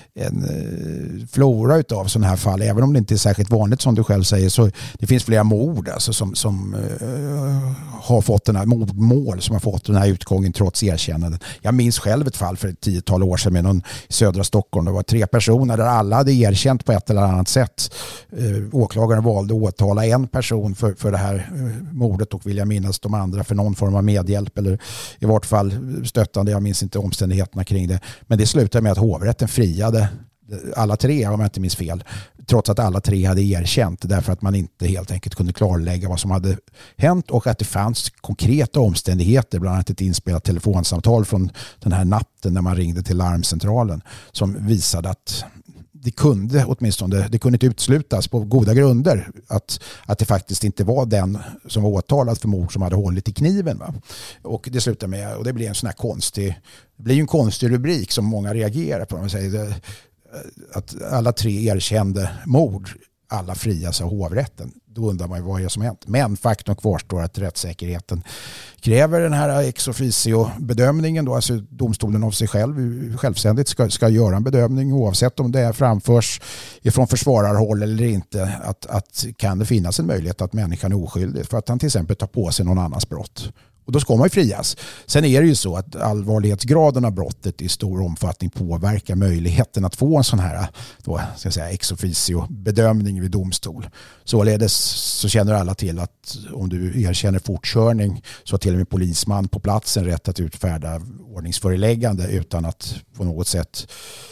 en flora utav sådana här fall. Även om det inte är särskilt vanligt som du själv säger, så det finns flera mord alltså, som, som uh, har fått den här mordmål som har fått den här utgången trots erkännanden. Jag minns själv ett fall för ett tiotal år sedan med någon i södra Stockholm. Det var tre personer där alla hade erkänt på ett eller annat sätt. Uh, åklagaren valde att åtala en person för, för det här uh, mordet och vill jag minnas de andra för någon form av medhjälp eller i vart fall stöttande. Jag minns inte omständigheterna kring det. Men det slutade med att hovrätten friade alla tre, om jag inte minns fel, trots att alla tre hade erkänt, därför att man inte helt enkelt kunde klarlägga vad som hade hänt och att det fanns konkreta omständigheter, bland annat ett inspelat telefonsamtal från den här natten när man ringde till larmcentralen som visade att det kunde åtminstone, det kunde inte utslutas på goda grunder att, att det faktiskt inte var den som var åtalad för mord som hade hållit i kniven. Va? Och det slutade med, och det blir en sån här konstig, det blir ju en konstig rubrik som många reagerar på. Man säger det, att alla tre erkände mord, alla frias av hovrätten. Då undrar man ju vad är det som hänt. Men faktum kvarstår att rättssäkerheten kräver den här ex officio-bedömningen. Då, alltså domstolen av sig själv självständigt ska, ska göra en bedömning oavsett om det framförs ifrån försvararhåll eller inte. Att, att kan det finnas en möjlighet att människan är oskyldig för att han till exempel tar på sig någon annans brott. Och då ska man ju frias. Sen är det ju så att allvarlighetsgraden av brottet i stor omfattning påverkar möjligheten att få en sån här då, ska jag säga, ex officio-bedömning vid domstol. Således så känner alla till att om du erkänner fortkörning så har till och med polisman på platsen rätt att utfärda ordningsföreläggande utan att på något sätt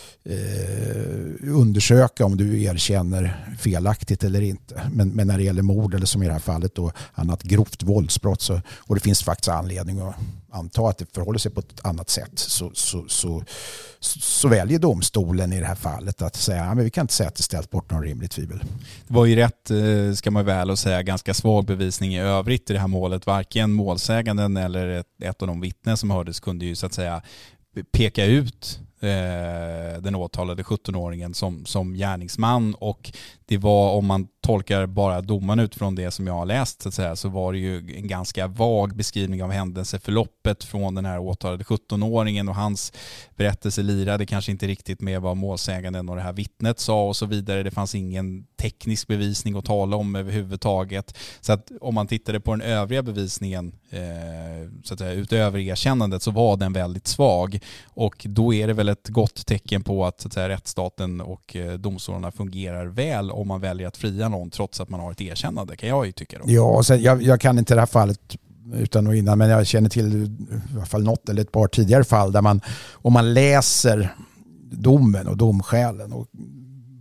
Eh, undersöka om du erkänner felaktigt eller inte. Men, men när det gäller mord eller som i det här fallet då annat grovt våldsbrott så, och det finns faktiskt anledning att anta att det förhåller sig på ett annat sätt så, så, så, så, så väljer domstolen i det här fallet att säga ja, men vi kan inte säga att det ställt bort någon rimlig tvivel. Det var ju rätt, ska man väl och säga, ganska svag bevisning i övrigt i det här målet. Varken målsäganden eller ett, ett av de vittnen som hördes kunde ju så att säga peka ut den åtalade sjuttonåringen som, som gärningsman, och det var, om man tolkar bara domaren utifrån det som jag har läst så att säga, så var det ju en ganska vag beskrivning av händelseförloppet från den här åtalade sjuttonåringen, och hans berättelse lirade kanske inte riktigt med vad målsäganden och det här vittnet sa och så vidare. Det fanns ingen teknisk bevisning att tala om överhuvudtaget. Så att om man tittade på den övriga bevisningen eh, så att säga, utöver erkännandet så var den väldigt svag, och då är det väl ett gott tecken på att, så att säga, rättsstaten och eh, domstolarna fungerar väl om man väljer att fria någon trots att man har ett erkännande, kan jag ju tycka då. Ja, och sen, jag, jag kan inte det här fallet utan och innan, men jag känner till i alla fall något eller ett par tidigare fall där man, om man läser domen och domskälen och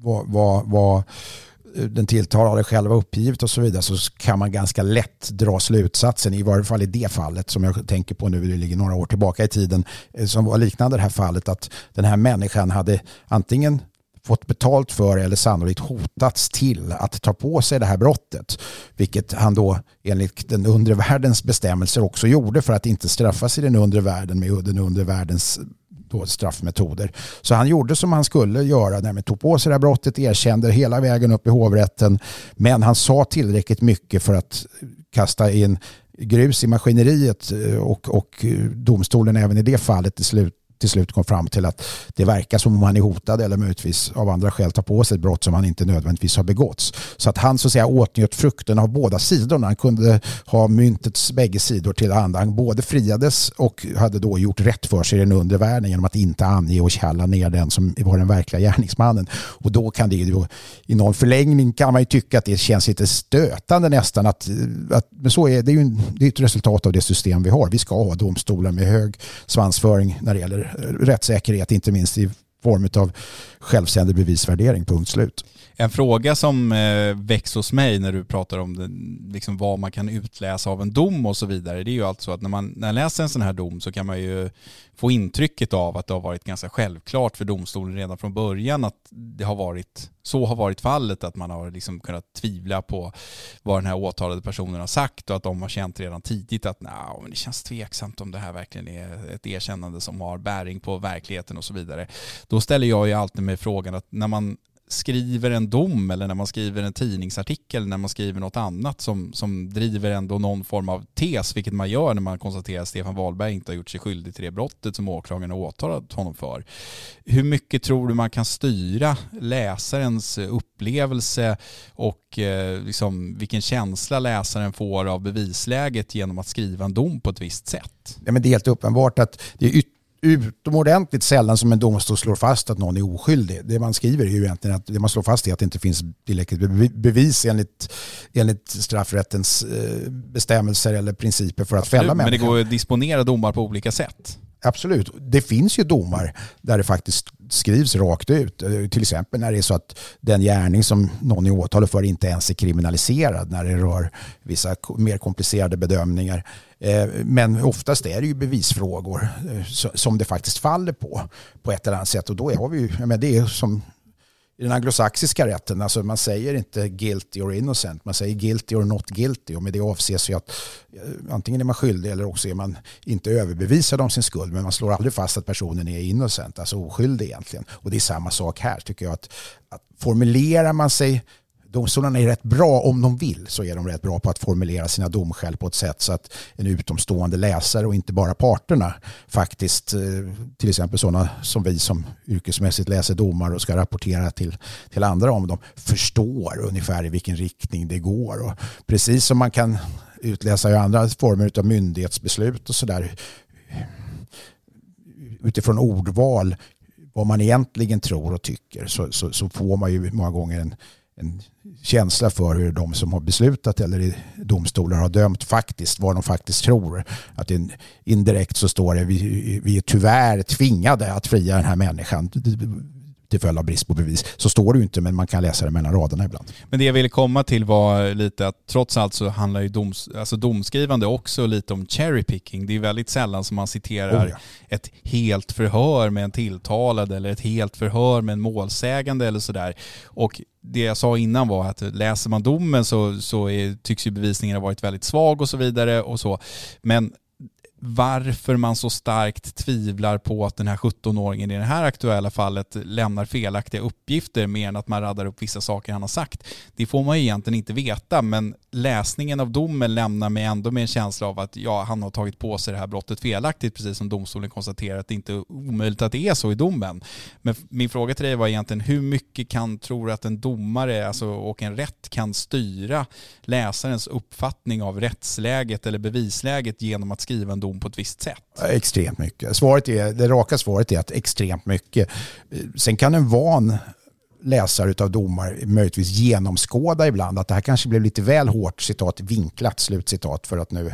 vad, vad, vad den tilltalade själva uppgivet och så vidare, så kan man ganska lätt dra slutsatsen, i varje fall i det fallet som jag tänker på nu, det ligger några år tillbaka i tiden, som var liknande det här fallet, att den här människan hade antingen fått betalt för eller sannolikt hotats till att ta på sig det här brottet, vilket han då enligt den undre världens bestämmelser också gjorde för att inte straffas i den undre världen med den undre världens då straffmetoder. Så han gjorde som han skulle göra, när man tog på sig det här brottet, erkände hela vägen upp i hovrätten, men han sa tillräckligt mycket för att kasta in grus i maskineriet, och, och domstolen även i det fallet till slut till slut kom fram till att det verkar som om han är hotad eller möjligtvis av andra skäl tar på sig ett brott som han inte nödvändigtvis har begåtts. Så att han så att säga åtnjöt frukten av båda sidorna. Han kunde ha myntets bägge sidor till handa. Han både friades och hade då gjort rätt för sig i den undre världen genom att inte ange och kalla ner den som var den verkliga gärningsmannen. Och då kan det ju, i någon förlängning kan man ju tycka att det känns lite stötande nästan att, att men så är det ju en, det är ett resultat av det system vi har. Vi ska ha domstolar med hög svansföring när det gäller rättssäkerhet, inte minst i form av självständig bevisvärdering, punkt slut. En fråga som eh, väcks hos mig när du pratar om det, liksom vad man kan utläsa av en dom och så vidare, det är ju alltså att när man, när man läser en sån här dom så kan man ju få intrycket av att det har varit ganska självklart för domstolen redan från början att det har varit, så har varit fallet, att man har liksom kunnat tvivla på vad den här åtalade personen har sagt och att de har känt redan tidigt att nah, men det känns tveksamt om det här verkligen är ett erkännande som har bäring på verkligheten och så vidare. Då ställer jag ju alltid med frågan att när man skriver en dom eller när man skriver en tidningsartikel, när man skriver något annat som, som driver ändå någon form av tes, vilket man gör när man konstaterar att Stefan Wahlberg inte har gjort sig skyldig till det brottet som åklagaren har åtalat honom för. Hur mycket tror du man kan styra läsarens upplevelse och eh, liksom, vilken känsla läsaren får av bevisläget genom att skriva en dom på ett visst sätt? Ja, men det är helt uppenbart att det är ytterligare utomordentligt sällan som en domstol slår fast att någon är oskyldig. Det man skriver är ju egentligen att det man slår fast är att det inte finns tillräckligt bevis enligt, enligt straffrättens bestämmelser eller principer för att Absolut, fälla människor. Men det går att disponera domar på olika sätt. Absolut. Det finns ju domar där det faktiskt skrivs rakt ut. Till exempel när det är så att den gärning som någon är åtalad för inte ens är kriminaliserad, när det rör vissa mer komplicerade bedömningar. Men oftast är det ju bevisfrågor som det faktiskt faller på på ett eller annat sätt. Och då har vi ju, men det är som i den anglosaxiska rätten, alltså man säger inte guilty or innocent, man säger guilty or not guilty, och med det avses ju att antingen är man skyldig eller också är man inte överbevisad om sin skuld, men man slår aldrig fast att personen är innocent, alltså oskyldig egentligen. Och det är samma sak här, tycker jag, att, att formulerar man sig, domstolarna är rätt bra om de vill, så är de rätt bra på att formulera sina domskäl på ett sätt så att en utomstående läsare och inte bara parterna faktiskt, till exempel sådana som vi som yrkesmässigt läser domar och ska rapportera till, till andra om dem, förstår ungefär i vilken riktning det går. Och precis som man kan utläsa i andra former av myndighetsbeslut och sådär utifrån ordval vad man egentligen tror och tycker, så, så, så får man ju många gånger en en känsla för hur de som har beslutat eller i domstolar har dömt faktiskt, vad de faktiskt tror. Att in, indirekt så står det vi, vi är tyvärr tvingade att fria den här människan till följd av brist på bevis. Så står det ju inte, men man kan läsa det mellan raderna ibland. Men det jag ville komma till var lite att trots allt så handlar ju doms, alltså domskrivande också lite om cherry picking. Det är väldigt sällan som man citerar oh ja. ett helt förhör med en tilltalad eller ett helt förhör med en målsägande eller sådär. Och det jag sa innan var att läser man domen så, så är, tycks ju bevisningen ha varit väldigt svag och så vidare och så. Men varför man så starkt tvivlar på att den här sjuttonåringen i det här aktuella fallet lämnar felaktiga uppgifter mer än att man raddar upp vissa saker han har sagt, det får man ju egentligen inte veta, men läsningen av domen lämnar mig ändå med en känsla av att ja, han har tagit på sig det här brottet felaktigt, precis som domstolen konstaterar att det inte är omöjligt att det är så i domen. Men min fråga till dig var egentligen hur mycket kan, tror du att en domare alltså, och en rätt kan styra läsarens uppfattning av rättsläget eller bevisläget genom att skriva en dom på ett visst sätt? Extremt mycket. Svaret är, det raka svaret är att extremt mycket. Sen kan en van läsare utav domar möjligtvis genomskåda ibland att det här kanske blev lite väl hårt citat, vinklat slutcitat för att nu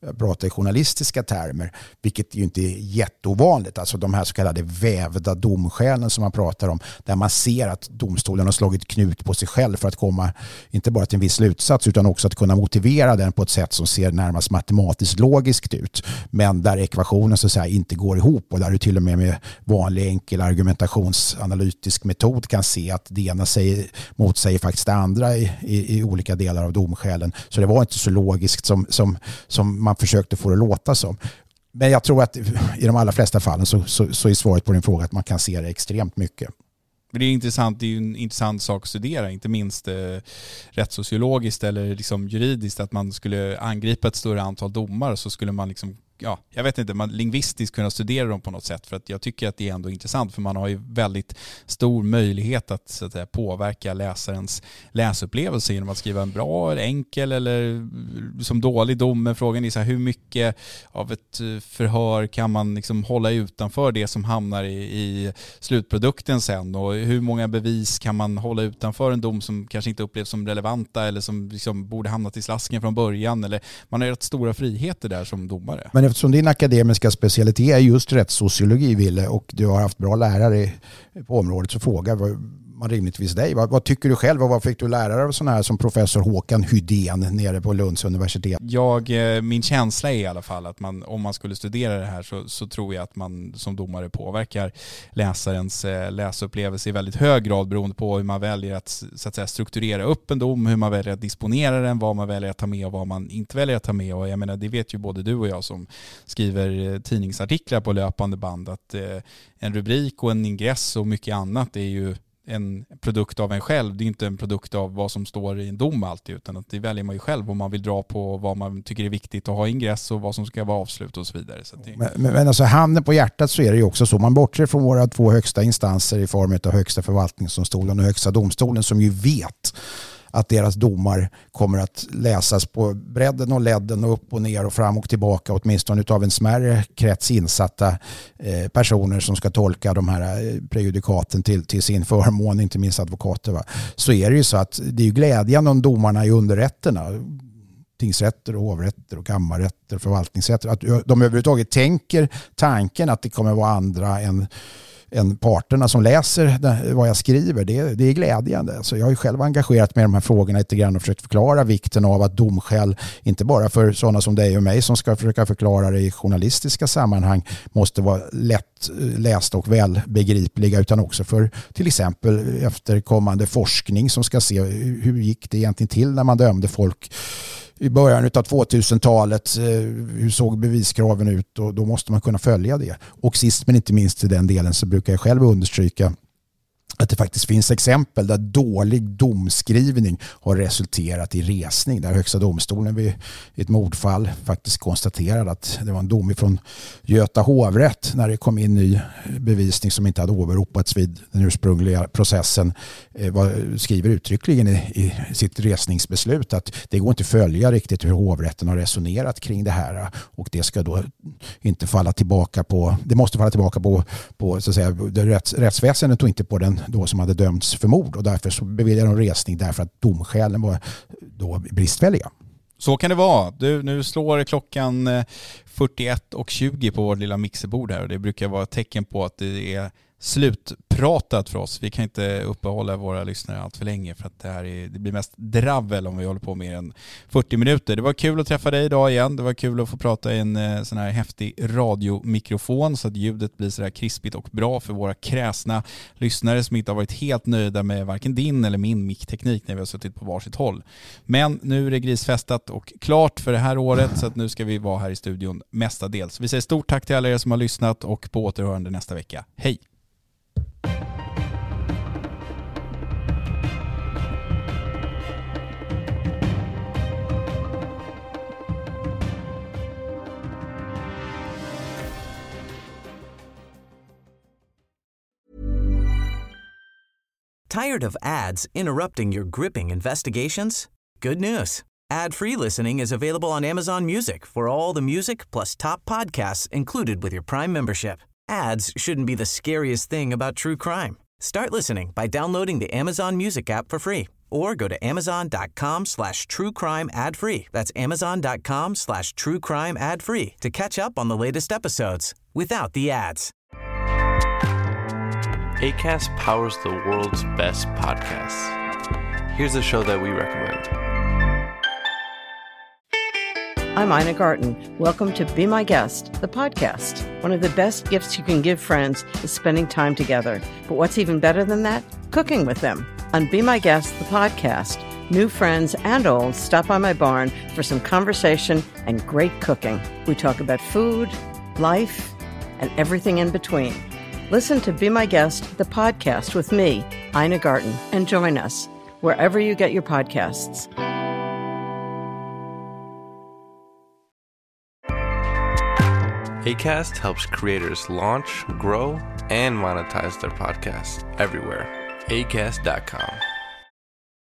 jag pratar i journalistiska termer, vilket ju inte är jätteovanligt. Alltså de här så kallade vävda domskälen som man pratar om, där man ser att domstolen har slagit knut på sig själv för att komma inte bara till en viss slutsats utan också att kunna motivera den på ett sätt som ser närmast matematiskt logiskt ut, men där ekvationen så att säga inte går ihop, och där du till och med med vanlig enkel argumentationsanalytisk metod kan se att det ena säger, motsäger faktiskt det andra i, i, i olika delar av domskälen. Så det var inte så logiskt som, som, som man försökte få det låta som. Men jag tror att i de allra flesta fallen så, så, så är svaret på din fråga att man kan se det extremt mycket. Det är intressant, det är ju en intressant sak att studera, inte minst eh, rättssociologiskt eller liksom juridiskt, att man skulle angripa ett större antal domar, så skulle man liksom, ja, jag vet inte, man lingvistiskt kunna studera dem på något sätt, för att jag tycker att det är ändå intressant, för man har ju väldigt stor möjlighet att, så att säga, påverka läsarens läsupplevelse genom att skriva en bra eller enkel eller som dålig dom. Men frågan är så här, hur mycket av ett förhör kan man liksom hålla utanför det som hamnar i, i slutprodukten sen, och hur många bevis kan man hålla utanför en dom som kanske inte upplevs som relevanta eller som liksom borde hamnat i slasken från början, eller man har rätt stora friheter där som domare. Men eftersom din akademiska specialitet är just rättssociologi, Ville, och du har haft bra lärare på området, så frågar man rimligtvis dig. Vad, vad tycker du själv och vad fick du lära av sådana här som professor Håkan Hydén nere på Lunds universitet? Jag, min känsla är i alla fall att man, om man skulle studera det här så, så tror jag att man som domare påverkar läsarens läsupplevelse i väldigt hög grad beroende på hur man väljer att, så att säga, strukturera upp en dom, hur man väljer att disponera den, vad man väljer att ta med och vad man inte väljer att ta med. Och jag menar, det vet ju både du och jag som skriver tidningsartiklar på löpande band, att eh, en rubrik och en ingress och mycket annat är ju en produkt av en själv. Det är inte en produkt av vad som står i en dom alltid, utan att det väljer man ju själv om man vill dra på vad man tycker är viktigt att ha ingress och vad som ska vara avslut och så vidare. Så det... men, men alltså handen på hjärtat så är det ju också så. Man bortser från våra två högsta instanser i form av högsta förvaltningsdomstolen och högsta domstolen, som ju vet att deras domar kommer att läsas på bredden och ledden och upp och ner och fram och tillbaka, åtminstone av en smärre krets insatta eh, personer som ska tolka de här eh, prejudikaten till, till sin förmån, inte minst advokater. Va? Så är det ju så att det är ju glädjande om domarna i underrätterna, tingsrätter och hovrätter och kammarrätter och förvaltningsrätter, att de överhuvudtaget tänker tanken att det kommer vara andra än än parterna som läser vad jag skriver. Det, det är glädjande. Så jag har ju själv engagerat mig i de här frågorna lite grann och försökt förklara vikten av att domskäl, inte bara för sådana som dig och mig som ska försöka förklara det i journalistiska sammanhang, måste vara lätt lästa och välbegripliga, utan också för till exempel efterkommande forskning som ska se hur gick det egentligen till när man dömde folk i början av tvåtusentalet, hur såg beviskraven ut, och då måste man kunna följa det. Och sist men inte minst i den delen så brukar jag själv understryka att det faktiskt finns exempel där dålig domskrivning har resulterat i resning. Där högsta domstolen vid ett mordfall faktiskt konstaterade att det var en dom från Göta hovrätt när det kom in ny bevisning som inte hade åberopats vid den ursprungliga processen. Var, skriver uttryckligen i, i sitt resningsbeslut att det går inte att följa riktigt hur hovrätten har resonerat kring det här, och det ska då inte falla tillbaka på, det måste falla tillbaka på, på så att säga, det rätts, rättsväsendet och inte på den då som hade dömts för mord, och därför så beviljade de resning därför att domskälen var då bristfälliga. Så kan det vara. Du, nu slår klockan fyrtioett och tjugo på vårt lilla mixerbord här, och det brukar vara ett tecken på att det är slutpratat för oss. Vi kan inte uppehålla våra lyssnare allt för länge, för att det här är, det blir mest dravel om vi håller på mer än fyrtio minuter. Det var kul att träffa dig idag igen. Det var kul att få prata i en sån här häftig radiomikrofon så att ljudet blir så här krispigt och bra för våra kräsna lyssnare som inte har varit helt nöjda med varken din eller min mickteknik när vi har suttit på varsitt håll. Men nu är det grisfestat och klart för det här året, så att nu ska vi vara här i studion mestadels. Vi säger stort tack till alla er som har lyssnat, och på återhörande nästa vecka. Hej! Tired of ads interrupting your gripping investigations? Good news. Ad-free listening is available on Amazon Music for all the music plus top podcasts included with your Prime membership. Ads shouldn't be the scariest thing about true crime. Start listening by downloading the Amazon Music app for free or or go to amazon.com slash true crime ad free. That's amazon.com slash true crime ad free to catch up on the latest episodes without the ads. Acast powers the world's best podcasts. Here's a show that we recommend. I'm Ina Garten. Welcome to Be My Guest, the podcast. One of the best gifts you can give friends is spending time together. But what's even better than that? Cooking with them. On Be My Guest, the podcast, new friends and old stop by my barn for some conversation and great cooking. We talk about food, life, and everything in between. Listen to Be My Guest, the podcast with me, Ina Garten, and join us wherever you get your podcasts. Acast helps creators launch, grow, and monetize their podcasts everywhere. acast dot com.